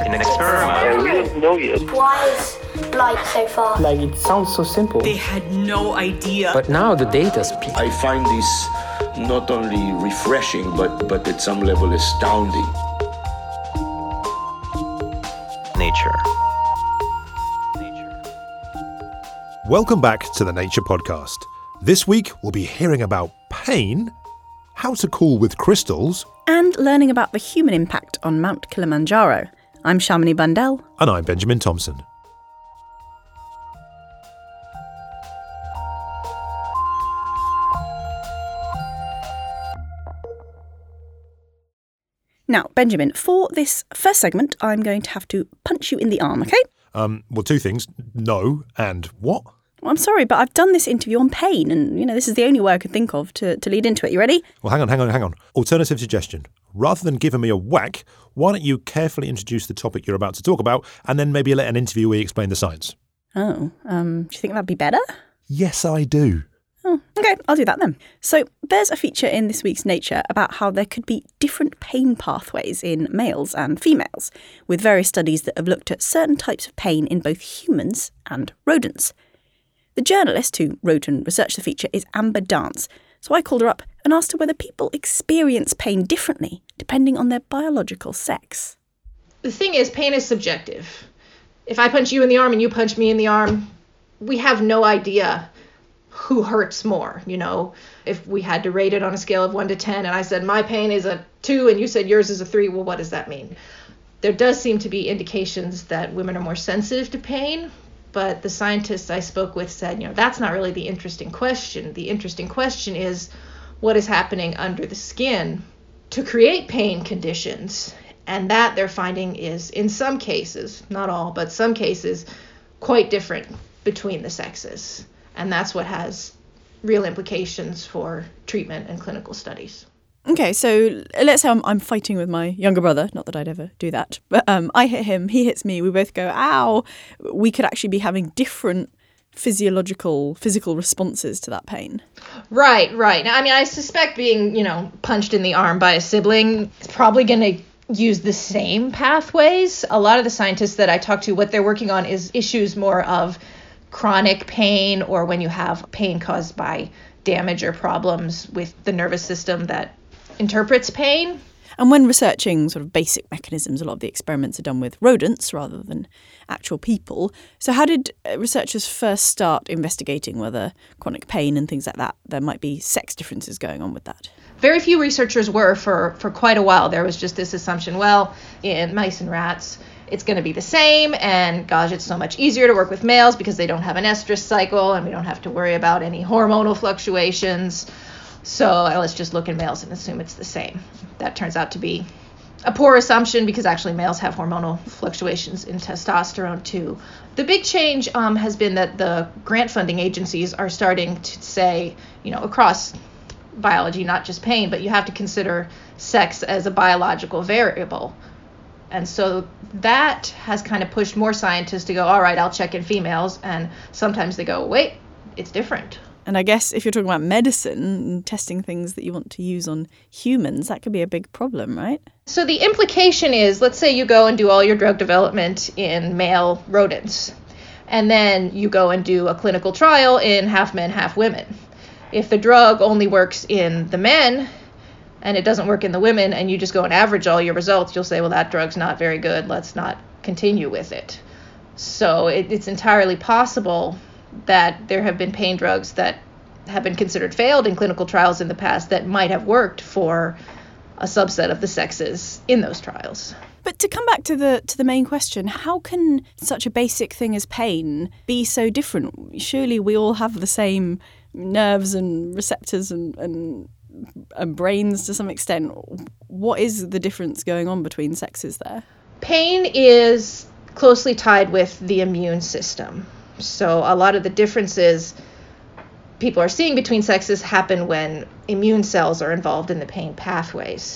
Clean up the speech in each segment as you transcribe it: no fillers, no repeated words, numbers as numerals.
in an experiment. We don't know yet. Why is light so far? Like, it sounds so simple. They had no idea. But now the data speaks. I find this not only refreshing, but at some level astounding. Nature. Welcome back to the Nature Podcast. This week we'll be hearing about pain, how to cool with crystals, and learning about the human impact on Mount Kilimanjaro. I'm Shamini Bundell. and I'm Benjamin Thompson. Now, Benjamin, for this first segment, I'm going to have to punch you in the arm, okay? Well, two things. No and what? Well, I'm sorry, but I've done this interview on pain, and, this is the only way I could think of to lead into it. You ready? Well, hang on. Alternative suggestion. Rather than giving me a whack, why don't you carefully introduce the topic you're about to talk about and then maybe let an interviewee explain the science? Oh, do you think that'd be better? Yes, I do. Oh, okay, I'll do that then. So there's a feature in this week's Nature about how there could be different pain pathways in males and females, with various studies that have looked at certain types of pain in both humans and rodents. The journalist who wrote and researched the feature is Amber Dance, so I called her up and asked her whether people experience pain differently depending on their biological sex. The thing is, pain is subjective. If I punch you in the arm and you punch me in the arm, we have no idea who hurts more, If we had to rate it on a scale of 1 to 10 and I said my pain is a 2 and you said yours is a 3, well, what does that mean? There does seem to be indications that women are more sensitive to pain, but the scientists I spoke with said, that's not really the interesting question. The interesting question is what is happening under the skin to create pain conditions. And that they're finding is, in some cases, not all, but some cases, quite different between the sexes. And that's what has real implications for treatment and clinical studies. Okay, so let's say I'm fighting with my younger brother, not that I'd ever do that, but I hit him, he hits me, we both go, ow. We could actually be having different physical responses to that pain. Right. Now, I suspect being, punched in the arm by a sibling is probably going to use the same pathways. A lot of the scientists that I talk to, what they're working on is issues more of chronic pain or when you have pain caused by damage or problems with the nervous system that interprets pain. And when researching sort of basic mechanisms, a lot of the experiments are done with rodents rather than actual people. So how did researchers first start investigating whether chronic pain and things like that, there might be sex differences going on with that? Very few researchers were for quite a while. There was just this assumption, well, in mice and rats, it's going to be the same, and gosh, it's so much easier to work with males because they don't have an estrus cycle and we don't have to worry about any hormonal fluctuations. So let's just look in males and assume it's the same. That turns out to be a poor assumption because actually males have hormonal fluctuations in testosterone too. The big change has been that the grant funding agencies are starting to say, across biology, not just pain, but you have to consider sex as a biological variable. And so that has kind of pushed more scientists to go, all right, I'll check in females. And sometimes they go, wait, it's different. And I guess if you're talking about medicine and testing things that you want to use on humans, that could be a big problem, right? So the implication is, let's say you go and do all your drug development in male rodents, and then you go and do a clinical trial in half men, half women. If the drug only works in the men and it doesn't work in the women, and you just go and average all your results, you'll say, well, that drug's not very good. Let's not continue with it. So it's entirely possible that there have been pain drugs that have been considered failed in clinical trials in the past that might have worked for a subset of the sexes in those trials. But to come back to the main question, how can such a basic thing as pain be so different? Surely we all have the same nerves and receptors and brains to some extent. What is the difference going on between sexes there? Pain is closely tied with the immune system. So a lot of the differences people are seeing between sexes happen when immune cells are involved in the pain pathways.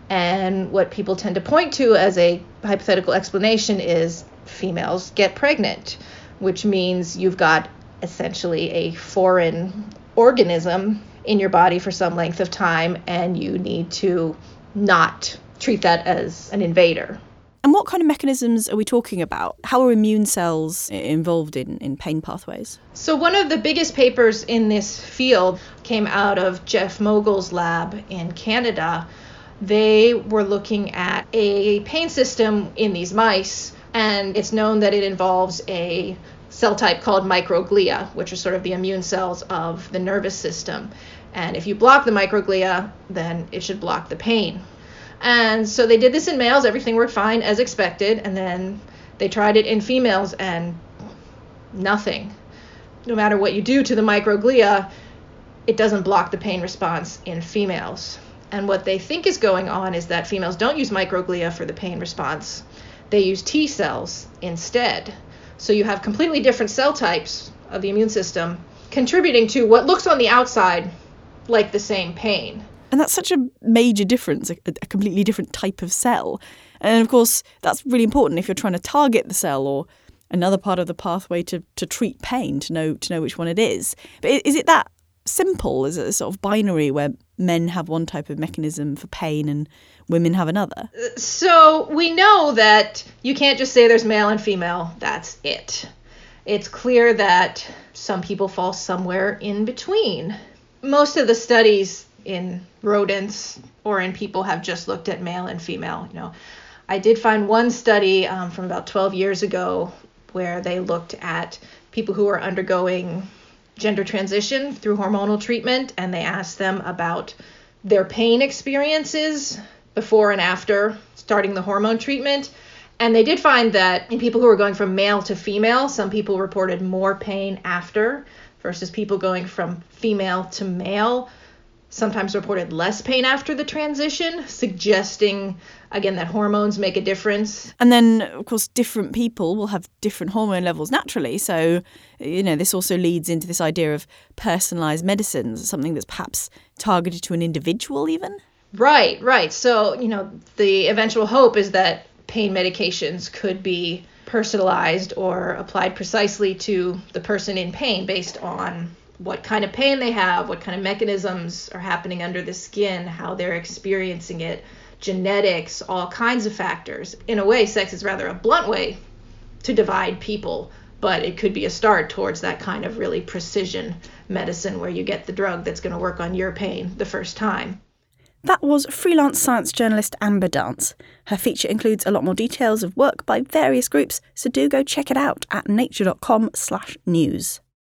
And what people tend to point to as a hypothetical explanation is females get pregnant, which means you've got essentially a foreign organism in your body for some length of time, and you need to not treat that as an invader. And what kind of mechanisms are we talking about? How are immune cells involved in pain pathways? So one of the biggest papers in this field came out of Jeff Mogul's lab in Canada. They were looking at a pain system in these mice, and it's known that it involves a cell type called microglia, which are sort of the immune cells of the nervous system. And if you block the microglia, then it should block the pain. And so they did this in males, everything worked fine as expected, and then they tried it in females and nothing. No matter what you do to the microglia, it doesn't block the pain response in females. And what they think is going on is that females don't use microglia for the pain response. They use T cells instead. So you have completely different cell types of the immune system contributing to what looks on the outside like the same pain. And that's such a major difference, a completely different type of cell. And of course, that's really important if you're trying to target the cell or another part of the pathway to treat pain, to know which one it is. But is it that simple? Is it a sort of binary where men have one type of mechanism for pain and women have another? So we know that you can't just say there's male and female, that's it. It's clear that some people fall somewhere in between. Most of the studies in rodents or in people have just looked at male and female. I did find one study from about 12 years ago where they looked at people who were undergoing gender transition through hormonal treatment, and they asked them about their pain experiences before and after starting the hormone treatment. And they did find that in people who were going from male to female, some people reported more pain after versus people going from female to male sometimes reported less pain after the transition, suggesting, again, that hormones make a difference. And then, of course, different people will have different hormone levels naturally. So, this also leads into this idea of personalised medicines, something that's perhaps targeted to an individual even? Right. So, the eventual hope is that pain medications could be personalized or applied precisely to the person in pain based on what kind of pain they have, what kind of mechanisms are happening under the skin, how they're experiencing it, genetics, all kinds of factors. In a way, sex is rather a blunt way to divide people, but it could be a start towards that kind of really precision medicine where you get the drug that's going to work on your pain the first time. That was freelance science journalist Amber Dance. Her feature includes a lot more details of work by various groups, so do go check it out at nature.com/news.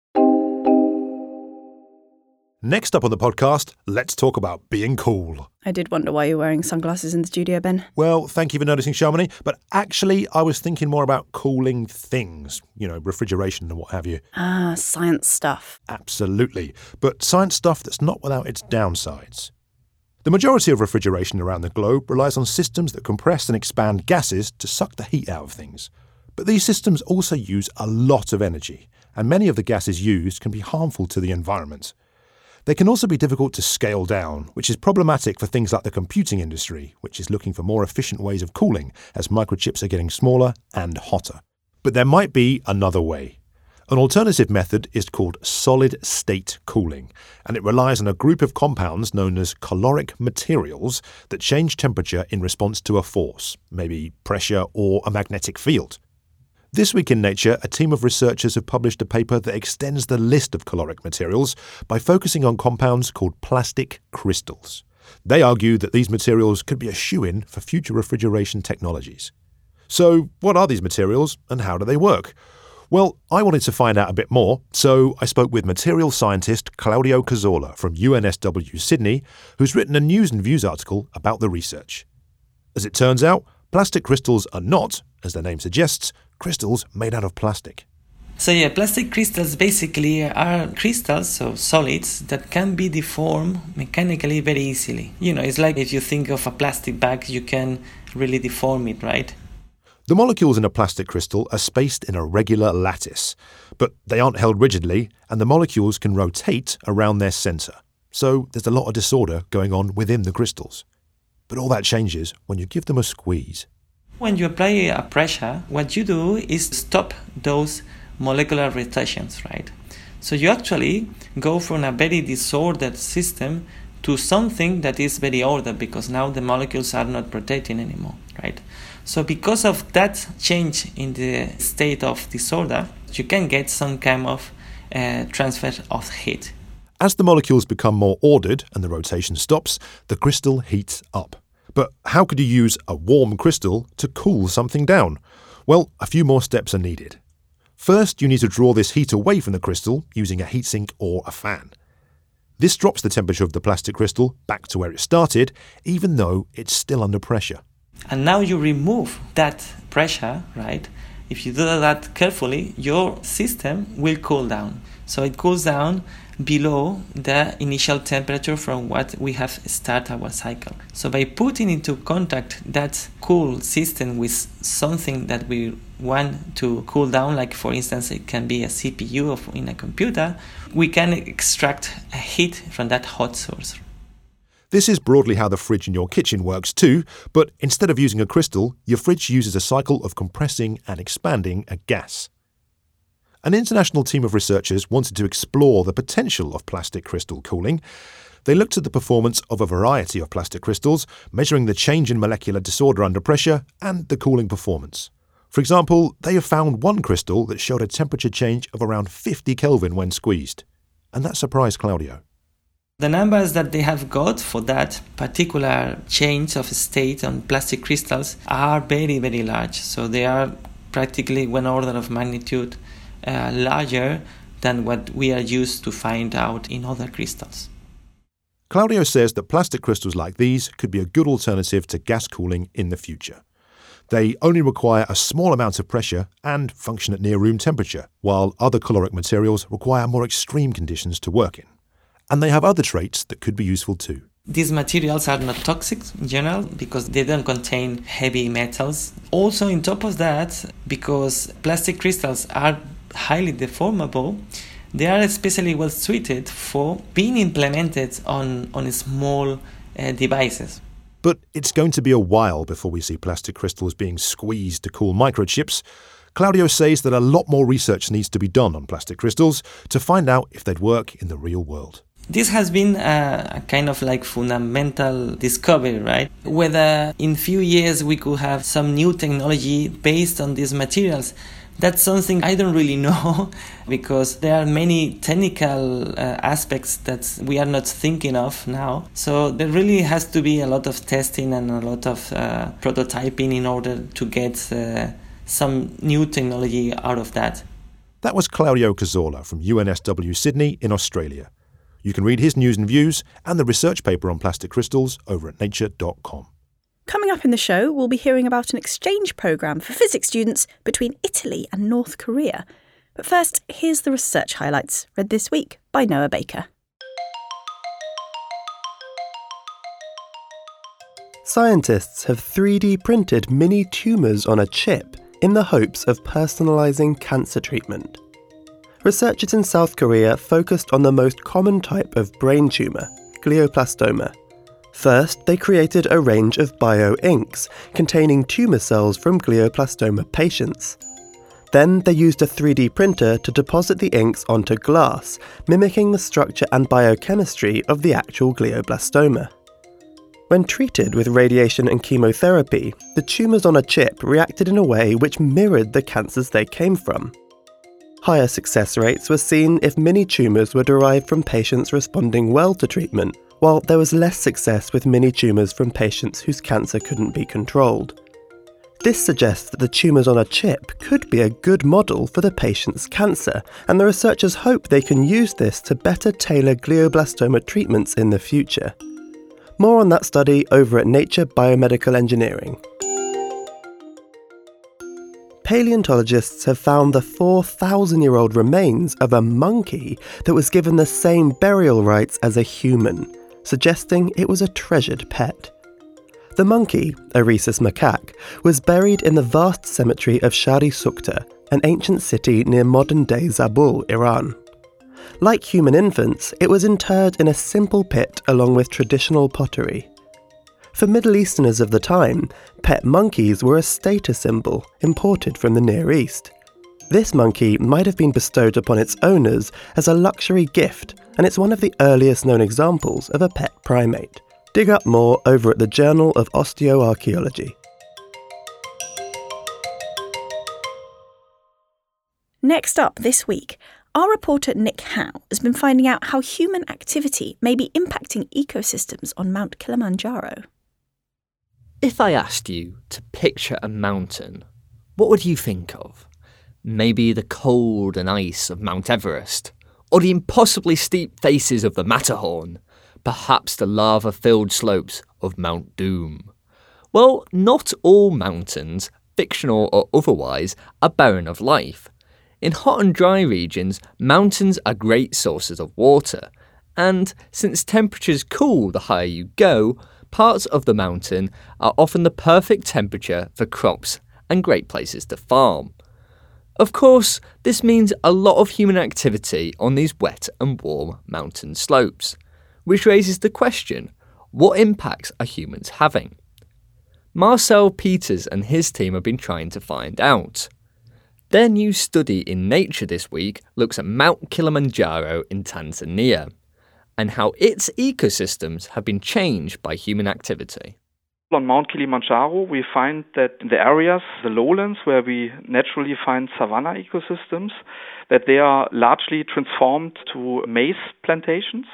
Next up on the podcast, let's talk about being cool. I did wonder why you're wearing sunglasses in the studio, Ben. Well, thank you for noticing, Shamini. But actually, I was thinking more about cooling things, refrigeration and what have you. Ah, science stuff. Absolutely. But science stuff that's not without its downsides. The majority of refrigeration around the globe relies on systems that compress and expand gases to suck the heat out of things. But these systems also use a lot of energy, and many of the gases used can be harmful to the environment. They can also be difficult to scale down, which is problematic for things like the computing industry, which is looking for more efficient ways of cooling as microchips are getting smaller and hotter. But there might be another way. An alternative method is called solid-state cooling, and it relies on a group of compounds known as caloric materials that change temperature in response to a force, maybe pressure or a magnetic field. This week in Nature, a team of researchers have published a paper that extends the list of caloric materials by focusing on compounds called plastic crystals. They argue that these materials could be a shoo-in for future refrigeration technologies. So, what are these materials and how do they work? Well, I wanted to find out a bit more, so I spoke with material scientist Claudio Cazorla from UNSW Sydney, who's written a News and Views article about the research. As it turns out, plastic crystals are not, as their name suggests, crystals made out of plastic. So plastic crystals basically are crystals, so solids, that can be deformed mechanically very easily. It's like if you think of a plastic bag, you can really deform it, right? The molecules in a plastic crystal are spaced in a regular lattice, but they aren't held rigidly, and the molecules can rotate around their centre. So there's a lot of disorder going on within the crystals. But all that changes when you give them a squeeze. When you apply a pressure, what you do is stop those molecular rotations, right? So you actually go from a very disordered system to something that is very ordered, because now the molecules are not rotating anymore, right? So because of that change in the state of disorder, you can get some kind of transfer of heat. As the molecules become more ordered and the rotation stops, the crystal heats up. But how could you use a warm crystal to cool something down? Well, a few more steps are needed. First, you need to draw this heat away from the crystal using a heatsink or a fan. This drops the temperature of the plastic crystal back to where it started, even though it's still under pressure. And now you remove that pressure, right? If you do that carefully, your system will cool down. So it cools down below the initial temperature from what we have started our cycle. So by putting into contact that cool system with something that we want to cool down, like for instance it can be a CPU in a computer, we can extract a heat from that hot source. This is broadly how the fridge in your kitchen works too, but instead of using a crystal, your fridge uses a cycle of compressing and expanding a gas. An international team of researchers wanted to explore the potential of plastic crystal cooling. They looked at the performance of a variety of plastic crystals, measuring the change in molecular disorder under pressure and the cooling performance. For example, they have found one crystal that showed a temperature change of around 50 Kelvin when squeezed. And that surprised Claudio. The numbers that they have got for that particular change of state on plastic crystals are very, very large. So they are practically one order of magnitude larger than what we are used to find out in other crystals. Claudio says that plastic crystals like these could be a good alternative to gas cooling in the future. They only require a small amount of pressure and function at near room temperature, while other caloric materials require more extreme conditions to work in. And they have other traits that could be useful too. These materials are not toxic in general because they don't contain heavy metals. Also, on top of that, because plastic crystals are highly deformable, they are especially well suited for being implemented on small devices. But it's going to be a while before we see plastic crystals being squeezed to cool microchips. Claudio says that a lot more research needs to be done on plastic crystals to find out if they'd work in the real world. This has been a kind of like fundamental discovery, right? Whether in few years we could have some new technology based on these materials, that's something I don't really know because there are many technical aspects that we are not thinking of now. So there really has to be a lot of testing and a lot of prototyping in order to get some new technology out of that. That was Claudio Cazorla from UNSW Sydney in Australia. You can read his news and views and the research paper on plastic crystals over at nature.com. Coming up in the show, we'll be hearing about an exchange programme for physics students between Italy and North Korea. But first, here's the research highlights, read this week by Noah Baker. Scientists have 3D printed mini tumours on a chip in the hopes of personalising cancer treatment. Researchers in South Korea focused on the most common type of brain tumour, glioblastoma. First, they created a range of bio-inks containing tumour cells from glioblastoma patients. Then they used a 3D printer to deposit the inks onto glass, mimicking the structure and biochemistry of the actual glioblastoma. When treated with radiation and chemotherapy, the tumours on a chip reacted in a way which mirrored the cancers they came from. Higher success rates were seen if mini tumours were derived from patients responding well to treatment, while there was less success with mini tumours from patients whose cancer couldn't be controlled. This suggests that the tumours on a chip could be a good model for the patient's cancer, and the researchers hope they can use this to better tailor glioblastoma treatments in the future. More on that study over at Nature Biomedical Engineering. Paleontologists have found the 4,000-year-old remains of a monkey that was given the same burial rites as a human, suggesting it was a treasured pet. The monkey, a rhesus macaque, was buried in the vast cemetery of Shari Sukta, an ancient city near modern-day Zabul, Iran. Like human infants, it was interred in a simple pit along with traditional pottery. For Middle Easterners of the time, pet monkeys were a status symbol imported from the Near East. This monkey might have been bestowed upon its owners as a luxury gift, and it's one of the earliest known examples of a pet primate. Dig up more over at the Journal of Osteoarchaeology. Next up this week, our reporter Nick Howe has been finding out how human activity may be impacting ecosystems on Mount Kilimanjaro. If I asked you to picture a mountain, what would you think of? Maybe the cold and ice of Mount Everest, or the impossibly steep faces of the Matterhorn, perhaps the lava-filled slopes of Mount Doom. Well, not all mountains, fictional or otherwise, are barren of life. In hot and dry regions, mountains are great sources of water, and since temperatures cool the higher you go, parts of the mountain are often the perfect temperature for crops and great places to farm. Of course, this means a lot of human activity on these wet and warm mountain slopes, which raises the question, what impacts are humans having? Marcel Peters and his team have been trying to find out. Their new study in Nature this week looks at Mount Kilimanjaro in Tanzania and how its ecosystems have been changed by human activity. On Mount Kilimanjaro, we find that in the areas, the lowlands, where we naturally find savanna ecosystems, that they are largely transformed to maize plantations.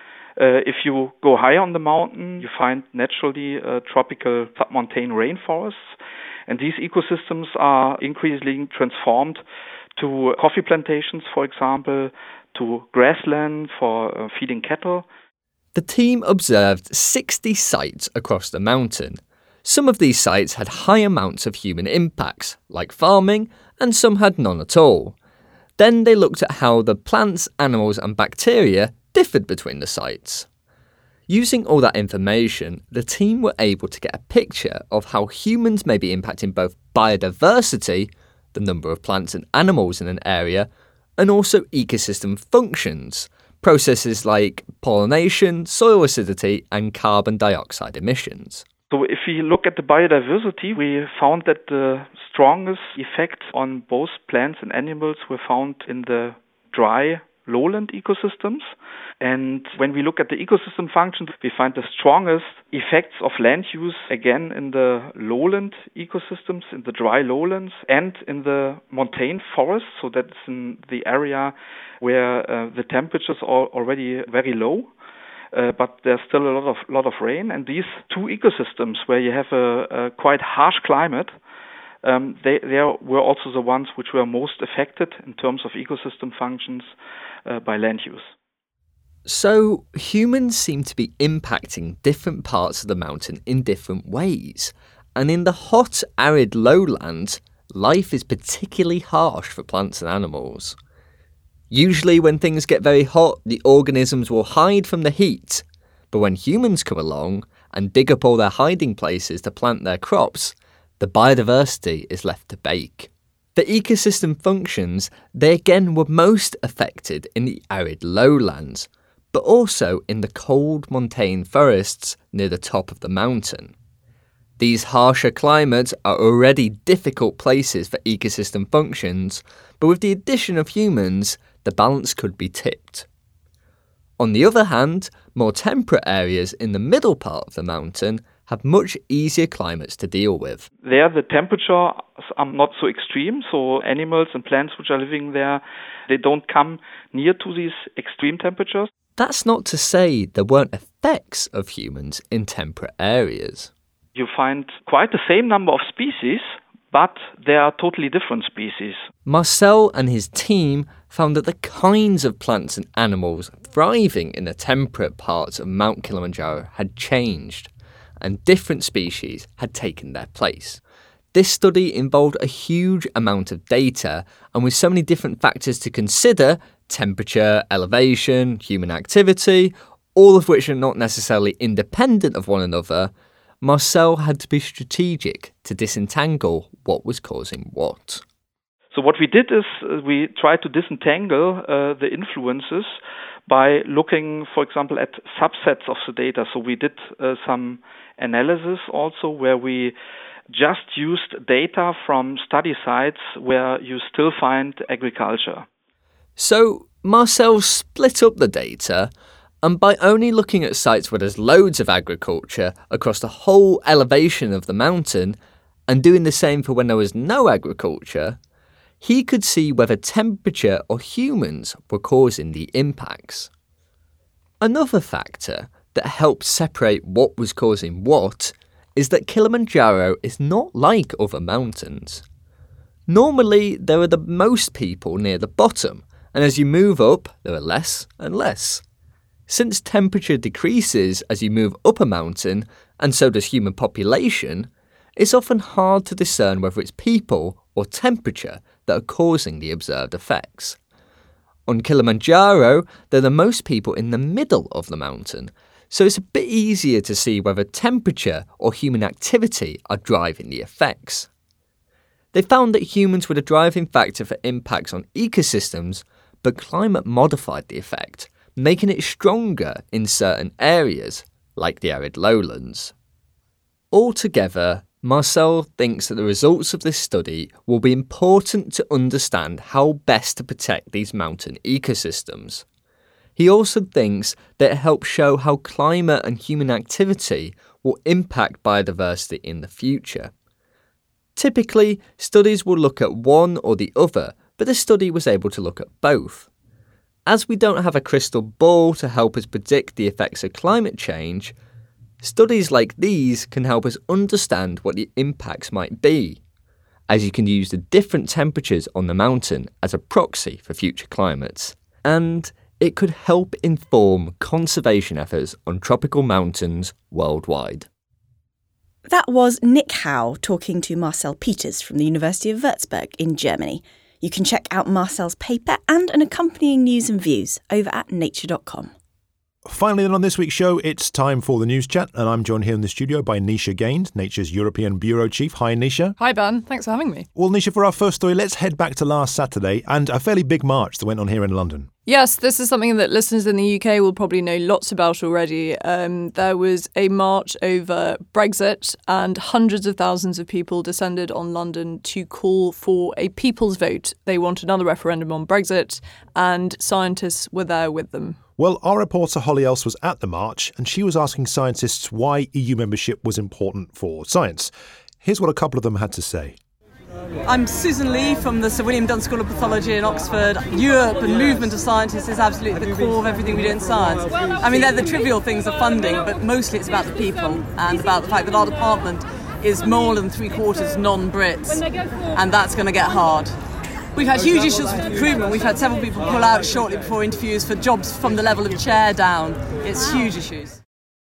If you go higher on the mountain, you find naturally tropical submontane rainforests. And these ecosystems are increasingly transformed to coffee plantations, for example, to grassland for feeding cattle. The team observed 60 sites across the mountain. Some of these sites had high amounts of human impacts, like farming, and some had none at all. Then they looked at how the plants, animals, and bacteria differed between the sites. Using all that information, the team were able to get a picture of how humans may be impacting both biodiversity, the number of plants and animals in an area, and also ecosystem functions, processes like pollination, soil acidity, and carbon dioxide emissions. So if we look at the biodiversity, we found that the strongest effects on both plants and animals were found in the dry lowland ecosystems. And when we look at the ecosystem functions, we find the strongest effects of land use again in the lowland ecosystems, in the dry lowlands, and in the montane forests. So that's in the area where the temperatures are already very low. But there's still a lot of rain, and these two ecosystems where you have a quite harsh climate, they were also the ones which were most affected in terms of ecosystem functions by land use. So humans seem to be impacting different parts of the mountain in different ways, and in the hot, arid lowlands, life is particularly harsh for plants and animals. Usually when things get very hot, the organisms will hide from the heat. But when humans come along and dig up all their hiding places to plant their crops, the biodiversity is left to bake. The ecosystem functions, they again were most affected in the arid lowlands, but also in the cold montane forests near the top of the mountain. These harsher climates are already difficult places for ecosystem functions, but with the addition of humans, the balance could be tipped. On the other hand, more temperate areas in the middle part of the mountain have much easier climates to deal with. There the temperatures are not so extreme, so animals and plants which are living there, they don't come near to these extreme temperatures. That's not to say there weren't effects of humans in temperate areas. You find quite the same number of species, but they are totally different species. Marcel and his team found that the kinds of plants and animals thriving in the temperate parts of Mount Kilimanjaro had changed, and different species had taken their place. This study involved a huge amount of data, and with so many different factors to consider, temperature, elevation, human activity, all of which are not necessarily independent of one another, Marcel had to be strategic to disentangle what was causing what. So what we did is we tried to disentangle the influences by looking, for example, at subsets of the data. So we did some analysis also where we just used data from study sites where you still find agriculture. So Marcel split up the data, and by only looking at sites where there's loads of agriculture across the whole elevation of the mountain, and doing the same for when there was no agriculture, he could see whether temperature or humans were causing the impacts. Another factor that helps separate what was causing what is that Kilimanjaro is not like other mountains. Normally, there are the most people near the bottom, and as you move up, there are less and less. Since temperature decreases as you move up a mountain, and so does human population, it's often hard to discern whether it's people or temperature that are causing the observed effects. On Kilimanjaro, there are the most people in the middle of the mountain, so it's a bit easier to see whether temperature or human activity are driving the effects. They found that humans were the driving factor for impacts on ecosystems, but climate modified the effect, making it stronger in certain areas, like the arid lowlands. Altogether, Marcel thinks that the results of this study will be important to understand how best to protect these mountain ecosystems. He also thinks that it helps show how climate and human activity will impact biodiversity in the future. Typically, studies will look at one or the other, but this study was able to look at both. As we don't have a crystal ball to help us predict the effects of climate change, studies like these can help us understand what the impacts might be, as you can use the different temperatures on the mountain as a proxy for future climates, and it could help inform conservation efforts on tropical mountains worldwide. That was Nick Howe talking to Marcel Peters from the University of Würzburg in Germany. You can check out Marcel's paper and an accompanying news and views over at nature.com. Finally, then on this week's show, it's time for the News Chat, and I'm joined here in the studio by Nisha Gaines, Nature's European Bureau Chief. Hi, Nisha. Hi, Ben. Thanks for having me. Well, Nisha, for our first story, let's head back to last Saturday and a fairly big march that went on here in London. Yes, this is something that listeners in the UK will probably know lots about already. There was a march over Brexit and hundreds of thousands of people descended on London to call for a people's vote. They want another referendum on Brexit, and scientists were there with them. Well, our reporter Holly Else was at the march, and she was asking scientists why EU membership was important for science. Here's what a couple of them had to say. I'm Susan Lee from the Sir William Dunn School of Pathology in Oxford. Europe and movement of scientists is absolutely the core of everything we do in science. I mean, they're the trivial things of funding, but mostly it's about the people and about the fact that our department is more than 3/4 non-Brits, and that's going to get hard. We've had huge issues with recruitment. We've had several people pull out shortly before interviews for jobs from the level of chair down. It's huge issues.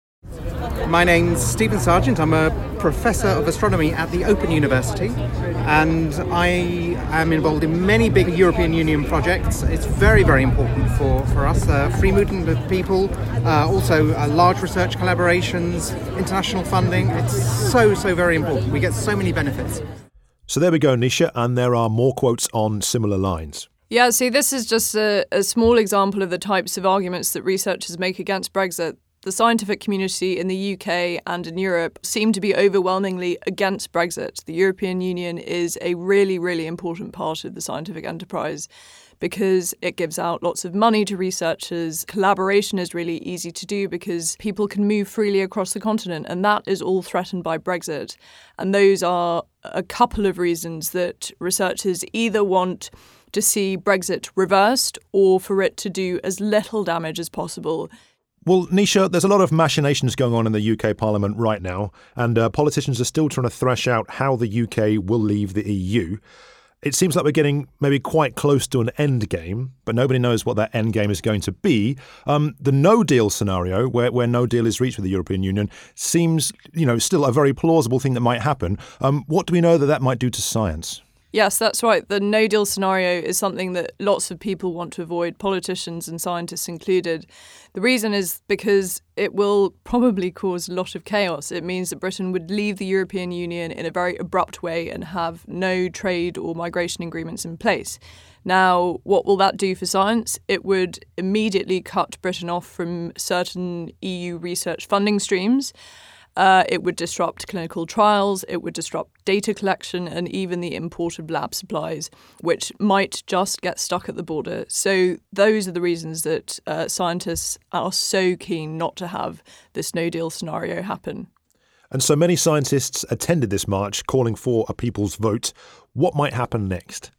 My name's Stephen Sargent. I'm a Professor of Astronomy at the Open University, and I am involved in many big European Union projects. It's very, very important for us. Free movement of people, also large research collaborations, international funding. It's so very important. We get so many benefits. So there we go, Nisha, and there are more quotes on similar lines. Yeah, see, this is just a small example of the types of arguments that researchers make against Brexit. The scientific community in the UK and in Europe seem to be overwhelmingly against Brexit. The European Union is a really, really important part of the scientific enterprise because it gives out lots of money to researchers. Collaboration is really easy to do because people can move freely across the continent, and that is all threatened by Brexit. And those are a couple of reasons that researchers either want to see Brexit reversed or for it to do as little damage as possible. Well, Nisha, there's a lot of machinations going on in the UK Parliament right now, and politicians are still trying to thresh out how the UK will leave the EU. It seems like we're getting maybe quite close to an end game, but nobody knows what that end game is going to be. The no-deal scenario, where no deal is reached with the European Union, seems, still a very plausible thing that might happen. What do we know that might do to science? Yes, that's right. The no-deal scenario is something that lots of people want to avoid, politicians and scientists included. The reason is because it will probably cause a lot of chaos. It means that Britain would leave the European Union in a very abrupt way and have no trade or migration agreements in place. Now, what will that do for science? It would immediately cut Britain off from certain EU research funding streams. It would disrupt clinical trials, it would disrupt data collection and even the import of lab supplies, which might just get stuck at the border. So those are the reasons that scientists are so keen not to have this no-deal scenario happen. And so many scientists attended this march calling for a people's vote. What might happen next?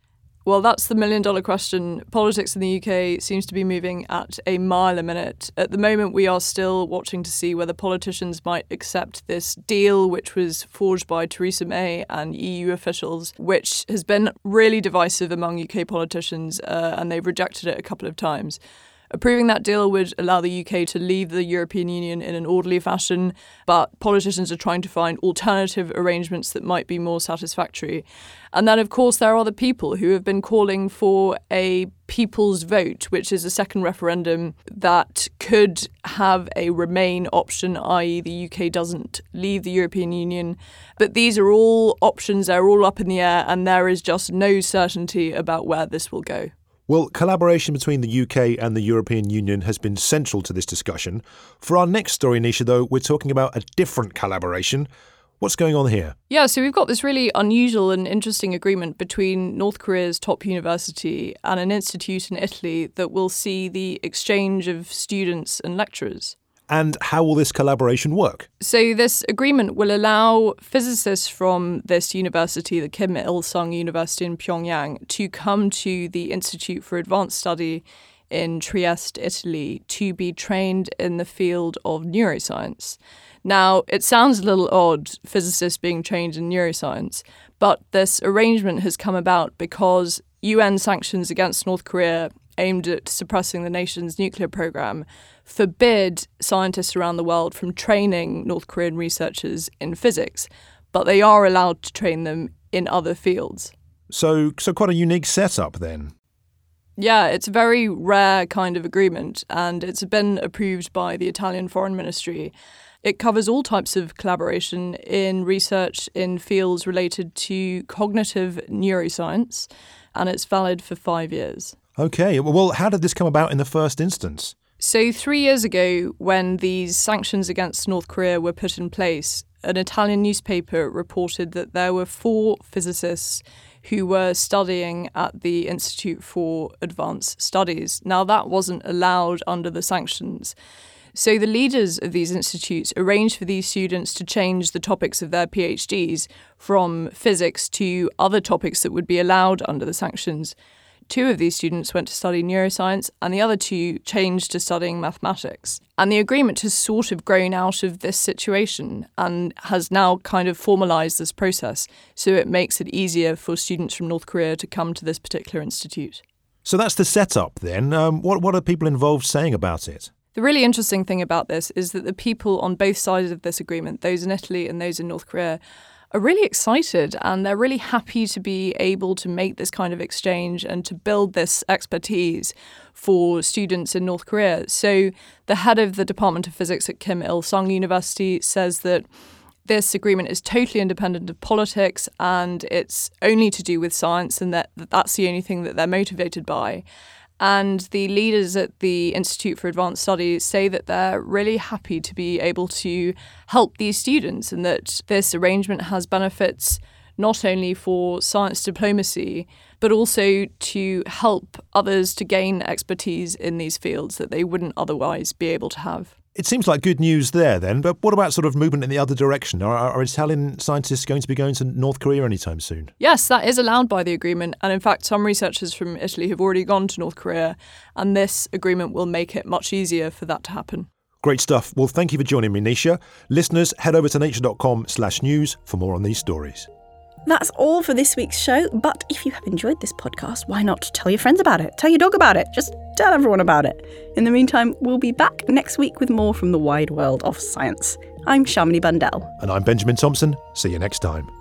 Well, that's the million-dollar question. Politics in the UK seems to be moving at a mile a minute. At the moment, we are still watching to see whether politicians might accept this deal, which was forged by Theresa May and EU officials, which has been really divisive among UK politicians, and they've rejected it a couple of times. Approving that deal would allow the UK to leave the European Union in an orderly fashion, but politicians are trying to find alternative arrangements that might be more satisfactory. And then, of course, there are the people who have been calling for a people's vote, which is a second referendum that could have a Remain option, i.e. the UK doesn't leave the European Union. But these are all options, they're all up in the air, and there is just no certainty about where this will go. Well, collaboration between the UK and the European Union has been central to this discussion. For our next story, Nisha, though, we're talking about a different collaboration. What's going on here? Yeah, so we've got this really unusual and interesting agreement between North Korea's top university and an institute in Italy that will see the exchange of students and lecturers. And how will this collaboration work? So this agreement will allow physicists from this university, the Kim Il-sung University in Pyongyang, to come to the Institute for Advanced Study in Trieste, Italy, to be trained in the field of neuroscience. Now, it sounds a little odd, physicists being trained in neuroscience, but this arrangement has come about because UN sanctions against North Korea aimed at suppressing the nation's nuclear program forbid scientists around the world from training North Korean researchers in physics, but they are allowed to train them in other fields. So quite a unique setup then. Yeah, it's a very rare kind of agreement, and it's been approved by the Italian Foreign Ministry. It covers all types of collaboration in research in fields related to cognitive neuroscience, and it's valid for 5 years. OK, well, how did this come about in the first instance? So 3 years ago, when these sanctions against North Korea were put in place, an Italian newspaper reported that there were 4 physicists who were studying at the Institute for Advanced Studies. Now, that wasn't allowed under the sanctions. So the leaders of these institutes arranged for these students to change the topics of their PhDs from physics to other topics that would be allowed under the sanctions. 2 of these students went to study neuroscience and the other 2 changed to studying mathematics. And the agreement has sort of grown out of this situation and has now kind of formalised this process, so it makes it easier for students from North Korea to come to this particular institute. So that's the setup then. What are people involved saying about it? The really interesting thing about this is that the people on both sides of this agreement, those in Italy and those in North Korea, are really excited and they're really happy to be able to make this kind of exchange and to build this expertise for students in North Korea. So the head of the Department of Physics at Kim Il-sung University says that this agreement is totally independent of politics and it's only to do with science and that's the only thing that they're motivated by. And the leaders at the Institute for Advanced Studies say that they're really happy to be able to help these students and that this arrangement has benefits not only for science diplomacy, but also to help others to gain expertise in these fields that they wouldn't otherwise be able to have. It seems like good news there then, but what about sort of movement in the other direction? Are Italian scientists going to be going to North Korea anytime soon? Yes, that is allowed by the agreement. And in fact, some researchers from Italy have already gone to North Korea, and this agreement will make it much easier for that to happen. Great stuff. Well, thank you for joining me, Nisha. Listeners, head over to nature.com/news for more on these stories. That's all for this week's show, but if you have enjoyed this podcast, why not tell your friends about it? Tell your dog about it. Just tell everyone about it. In the meantime, we'll be back next week with more from the wide world of science. I'm Shamini Bundell. And I'm Benjamin Thompson. See you next time.